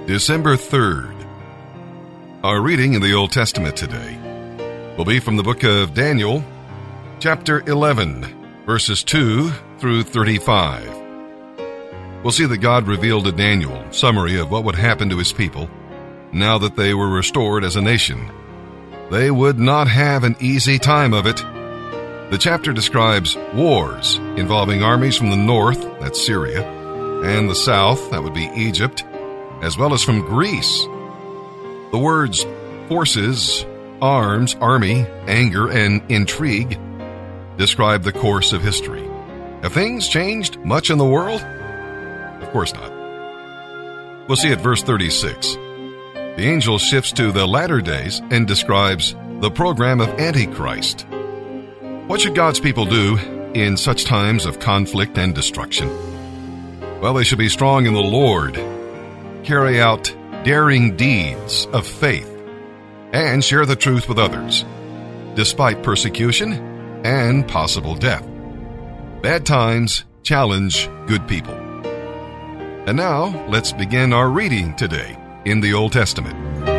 December 3rd. Our reading in the Old Testament today will be from the book of Daniel, chapter 11, verses 2 through 35. We'll see that God revealed to Daniel a summary of what would happen to his people now that they were restored as a nation. They would not have an easy time of it. The chapter describes wars involving armies from the north, that's Syria, and the south, that would be Egypt, as well as from Greece. The words forces, arms, army, anger, and intrigue describe the course of history. Have things changed much in the world? Of course not. We'll see at verse 36. The angel shifts to the latter days and describes the program of Antichrist. What should God's people do in such times of conflict and destruction? Well, they should be strong in the Lord, carry out daring deeds of faith, and share the truth with others, despite persecution and possible death. Bad times challenge good people. And now, let's begin our reading today in the Old Testament.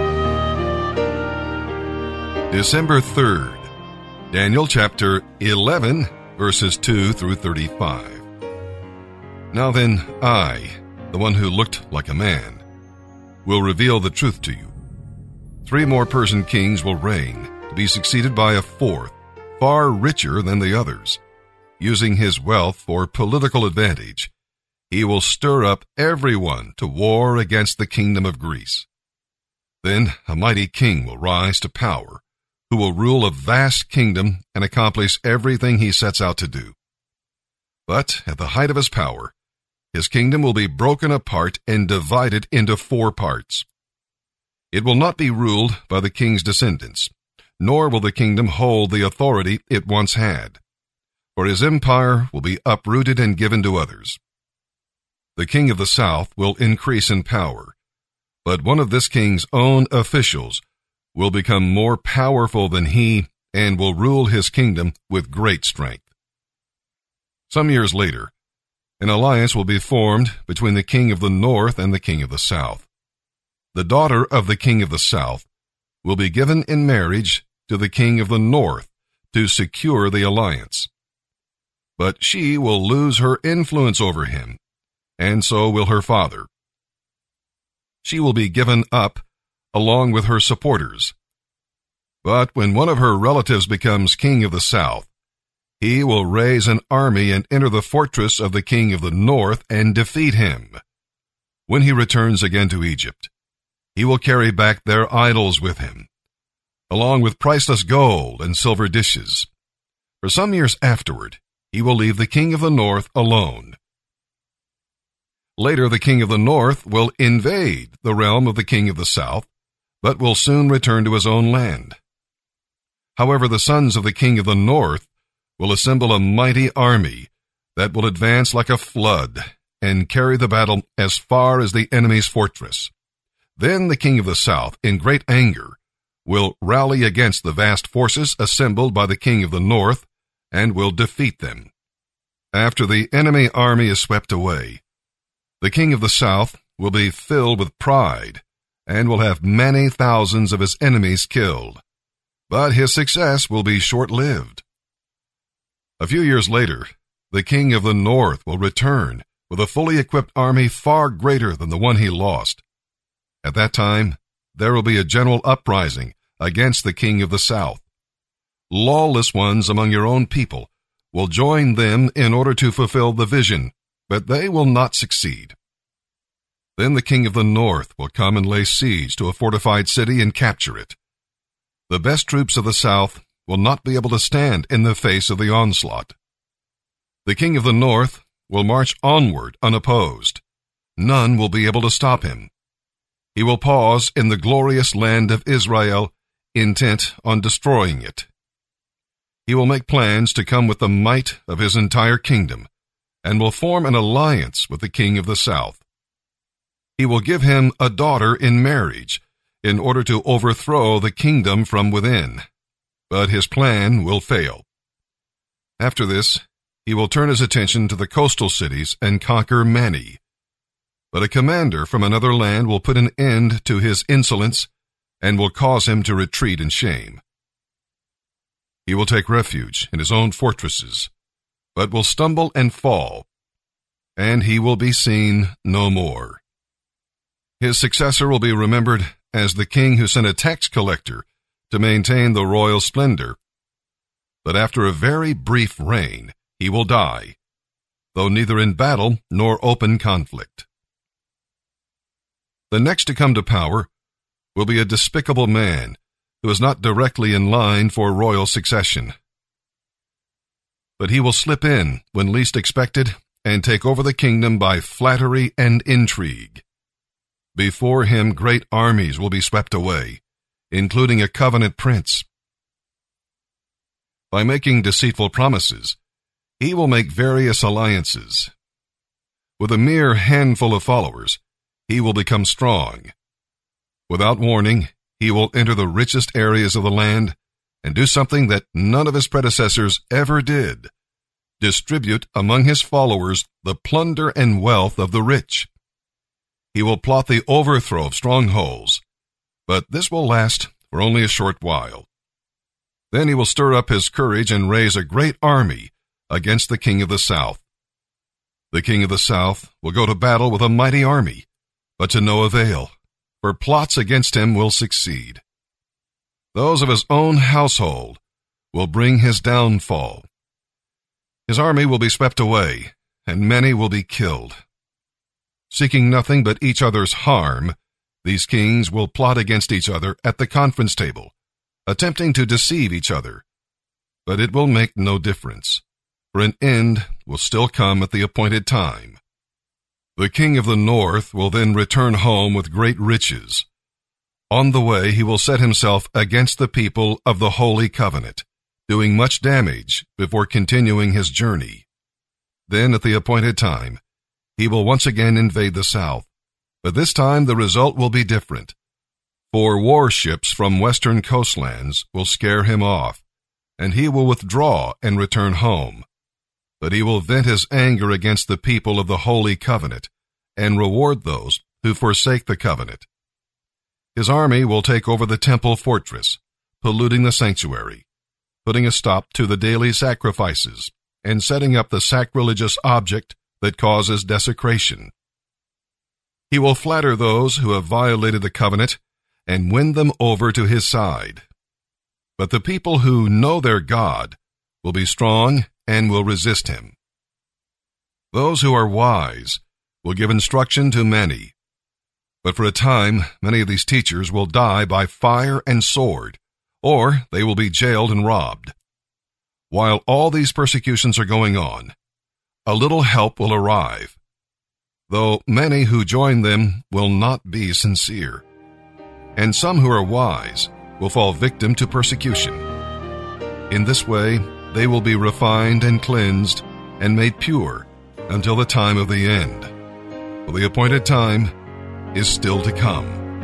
December 3rd, Daniel chapter 11, verses 2 through 35. Now then, I, the one who looked like a man, will reveal the truth to you. 3 more Persian kings will reign, to be succeeded by a 4th, far richer than the others. Using his wealth for political advantage, he will stir up everyone to war against the kingdom of Greece. Then a mighty king will rise to power, who will rule a vast kingdom and accomplish everything he sets out to do. But at the height of his power, his kingdom will be broken apart and divided into 4 parts. It will not be ruled by the king's descendants, nor will the kingdom hold the authority it once had, for his empire will be uprooted and given to others. The king of the south will increase in power, but one of this king's own officials will become more powerful than he and will rule his kingdom with great strength. Some years later, an alliance will be formed between the king of the north and the king of the south. The daughter of the king of the south will be given in marriage to the king of the north to secure the alliance. But she will lose her influence over him, and so will her father. She will be given up along with her supporters. But when one of her relatives becomes king of the south, he will raise an army and enter the fortress of the king of the north and defeat him. When he returns again to Egypt, he will carry back their idols with him, along with priceless gold and silver dishes. For some years afterward, he will leave the king of the north alone. Later, the king of the north will invade the realm of the king of the south, but will soon return to his own land. However, the sons of the king of the north will assemble a mighty army that will advance like a flood and carry the battle as far as the enemy's fortress. Then the king of the south, in great anger, will rally against the vast forces assembled by the king of the north and will defeat them. After the enemy army is swept away, the king of the south will be filled with pride and will have many thousands of his enemies killed. But his success will be short-lived. A few years later, the king of the north will return with a fully equipped army far greater than the one he lost. At that time, there will be a general uprising against the king of the south. Lawless ones among your own people will join them in order to fulfill the vision, but they will not succeed. Then the king of the north will come and lay siege to a fortified city and capture it. The best troops of the south will not be able to stand in the face of the onslaught. The king of the north will march onward unopposed. None will be able to stop him. He will pause in the glorious land of Israel, intent on destroying it. He will make plans to come with the might of his entire kingdom, and will form an alliance with the king of the south. He will give him a daughter in marriage, in order to overthrow the kingdom from within. But his plan will fail. After this, he will turn his attention to the coastal cities and conquer many. But a commander from another land will put an end to his insolence and will cause him to retreat in shame. He will take refuge in his own fortresses, but will stumble and fall, and he will be seen no more. His successor will be remembered as the king who sent a tax collector to maintain the royal splendor. But after a very brief reign, he will die, though neither in battle nor open conflict. The next to come to power will be a despicable man who is not directly in line for royal succession. But he will slip in when least expected and take over the kingdom by flattery and intrigue. Before him, great armies will be swept away, including a covenant prince. By making deceitful promises, he will make various alliances. With a mere handful of followers, he will become strong. Without warning, he will enter the richest areas of the land and do something that none of his predecessors ever did: distribute among his followers the plunder and wealth of the rich. He will plot the overthrow of strongholds, but this will last for only a short while. Then he will stir up his courage and raise a great army against the king of the south. The king of the south will go to battle with a mighty army, but to no avail, for plots against him will succeed. Those of his own household will bring his downfall. His army will be swept away, and many will be killed. Seeking nothing but each other's harm, these kings will plot against each other at the conference table, attempting to deceive each other. But it will make no difference, for an end will still come at the appointed time. The king of the north will then return home with great riches. On the way, he will set himself against the people of the Holy Covenant, doing much damage before continuing his journey. Then, at the appointed time, he will once again invade the south, but this time the result will be different. For warships from western coastlands will scare him off, and he will withdraw and return home. But he will vent his anger against the people of the Holy Covenant and reward those who forsake the covenant. His army will take over the temple fortress, polluting the sanctuary, putting a stop to the daily sacrifices, and setting up the sacrilegious object that causes desecration. He will flatter those who have violated the covenant and win them over to his side. But the people who know their God will be strong and will resist him. Those who are wise will give instruction to many. But for a time, many of these teachers will die by fire and sword, or they will be jailed and robbed. While all these persecutions are going on, a little help will arrive, though many who join them will not be sincere. And some who are wise will fall victim to persecution. In this way, they will be refined and cleansed and made pure until the time of the end. For the appointed time is still to come.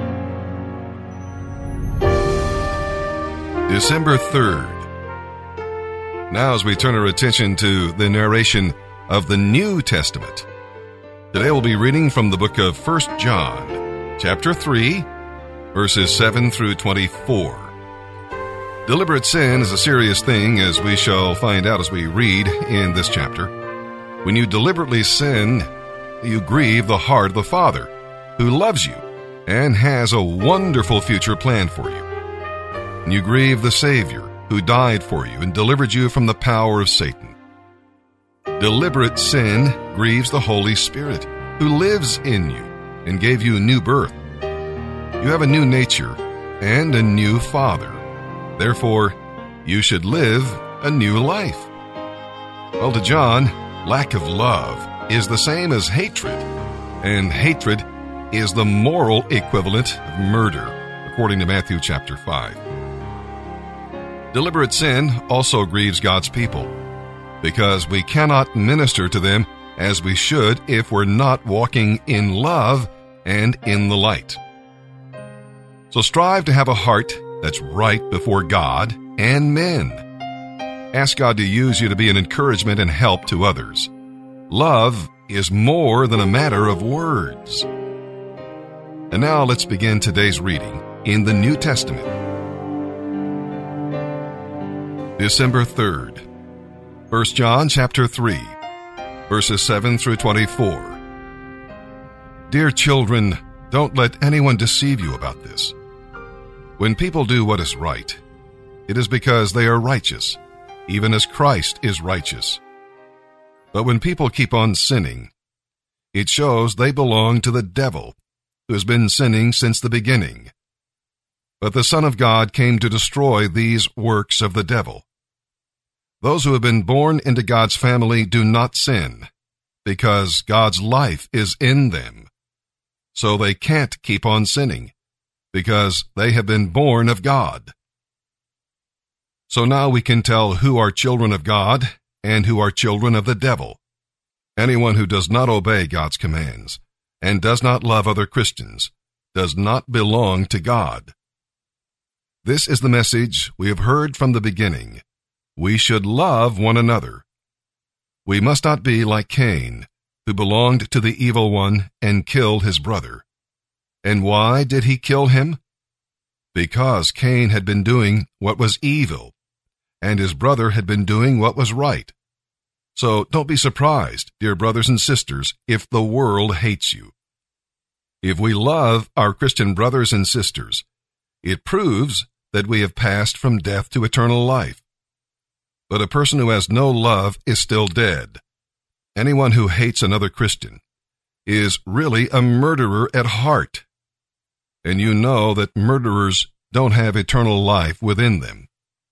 December 3rd. Now as we turn our attention to the narration of the New Testament, today we'll be reading from the book of 1 John, chapter 3, verses 7 through 24. Deliberate sin is a serious thing, as we shall find out as we read in this chapter. When you deliberately sin, you grieve the heart of the Father, who loves you and has a wonderful future planned for you. And you grieve the Savior, who died for you and delivered you from the power of Satan. Deliberate sin grieves the Holy Spirit, who lives in you and gave you a new birth. You have a new nature and a new Father. Therefore, you should live a new life. Well, to John, lack of love is the same as hatred, and hatred is the moral equivalent of murder, according to Matthew chapter 5. Deliberate sin also grieves God's people, because we cannot minister to them as we should if we're not walking in love and in the light. So strive to have a heart that's right before God and men. Ask God to use you to be an encouragement and help to others. Love is more than a matter of words. And now let's begin today's reading in the New Testament. December 3rd, 1 John chapter 3, verses 7 through 24. Dear children, don't let anyone deceive you about this. When people do what is right, it is because they are righteous, even as Christ is righteous. But when people keep on sinning, it shows they belong to the devil, who has been sinning since the beginning. But the Son of God came to destroy these works of the devil. Those who have been born into God's family do not sin, because God's life is in them. So they can't keep on sinning, because they have been born of God. So now we can tell who are children of God and who are children of the devil. Anyone who does not obey God's commands and does not love other Christians does not belong to God. This is the message we have heard from the beginning. We should love one another. We must not be like Cain, who belonged to the evil one and killed his brother. And why did he kill him? Because Cain had been doing what was evil, and his brother had been doing what was right. So don't be surprised, dear brothers and sisters, if the world hates you. If we love our Christian brothers and sisters, it proves that we have passed from death to eternal life. But a person who has no love is still dead. Anyone who hates another Christian is really a murderer at heart. And you know that murderers don't have eternal life within them.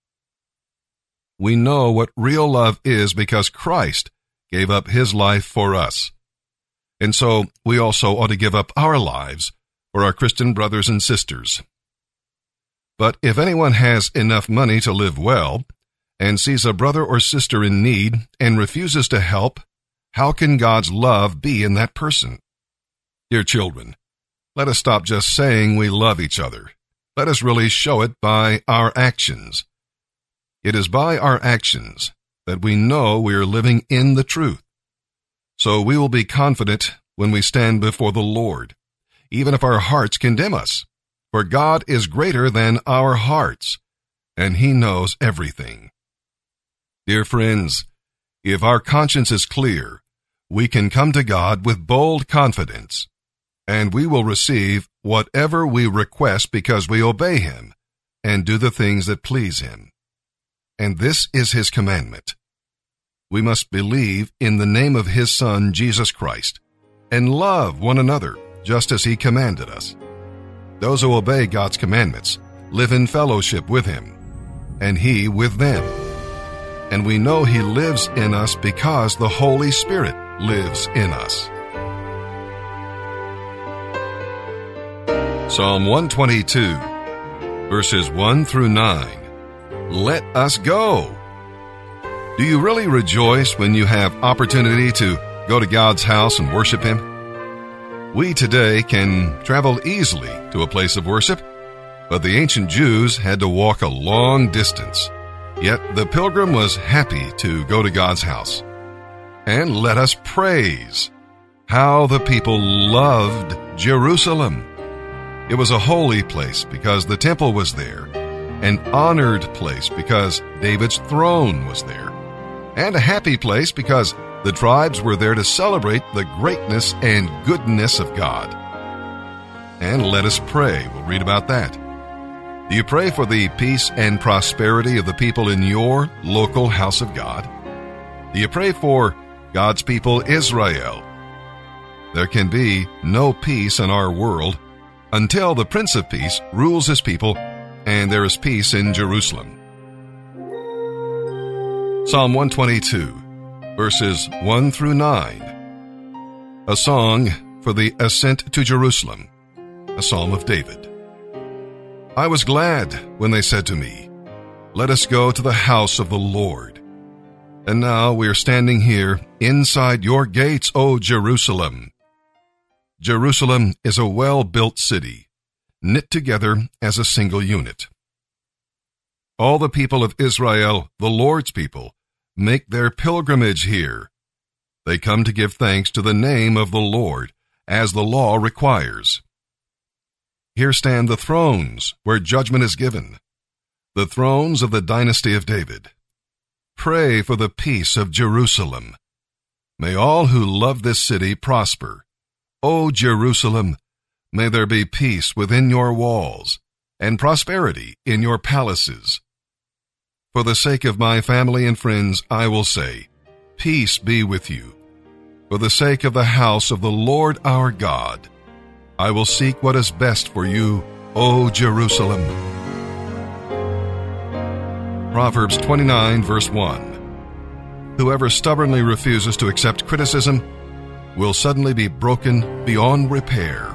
We know what real love is because Christ gave up his life for us. And so we also ought to give up our lives for our Christian brothers and sisters. But if anyone has enough money to live well, and sees a brother or sister in need and refuses to help, how can God's love be in that person? Dear children, let us stop just saying we love each other. Let us really show it by our actions. It is by our actions that we know we are living in the truth. So we will be confident when we stand before the Lord, even if our hearts condemn us. For God is greater than our hearts, and he knows everything. Dear friends, if our conscience is clear, we can come to God with bold confidence, and we will receive whatever we request because we obey him and do the things that please him. And this is his commandment. We must believe in the name of his Son, Jesus Christ, and love one another just as he commanded us. Those who obey God's commandments live in fellowship with him, and he with them. And we know he lives in us because the Holy Spirit lives in us. Psalm 122, verses 1 through 9. Let us go. Do you really rejoice when you have opportunity to go to God's house and worship him? We today can travel easily to a place of worship, but the ancient Jews had to walk a long distance. Yet the pilgrim was happy to go to God's house. And let us praise how the people loved Jerusalem. It was a holy place because the temple was there, an honored place because David's throne was there, and a happy place because the tribes were there to celebrate the greatness and goodness of God. And let us pray. We'll read about that. Do you pray for the peace and prosperity of the people in your local house of God? Do you pray for God's people Israel? There can be no peace in our world until the Prince of Peace rules his people and there is peace in Jerusalem. Psalm 122, verses 1 through 9. A song for the ascent to Jerusalem, a psalm of David. I was glad when they said to me, "Let us go to the house of the Lord." And now we are standing here inside your gates, O Jerusalem. Jerusalem is a well-built city, knit together as a single unit. All the people of Israel, the Lord's people, make their pilgrimage here. They come to give thanks to the name of the Lord, as the law requires. Here stand the thrones where judgment is given, the thrones of the dynasty of David. Pray for the peace of Jerusalem. May all who love this city prosper. O Jerusalem, may there be peace within your walls, and prosperity in your palaces. For the sake of my family and friends, I will say, peace be with you. For the sake of the house of the Lord our God, I will seek what is best for you, O Jerusalem. Proverbs 29, verse 1. Whoever stubbornly refuses to accept criticism will suddenly be broken beyond repair.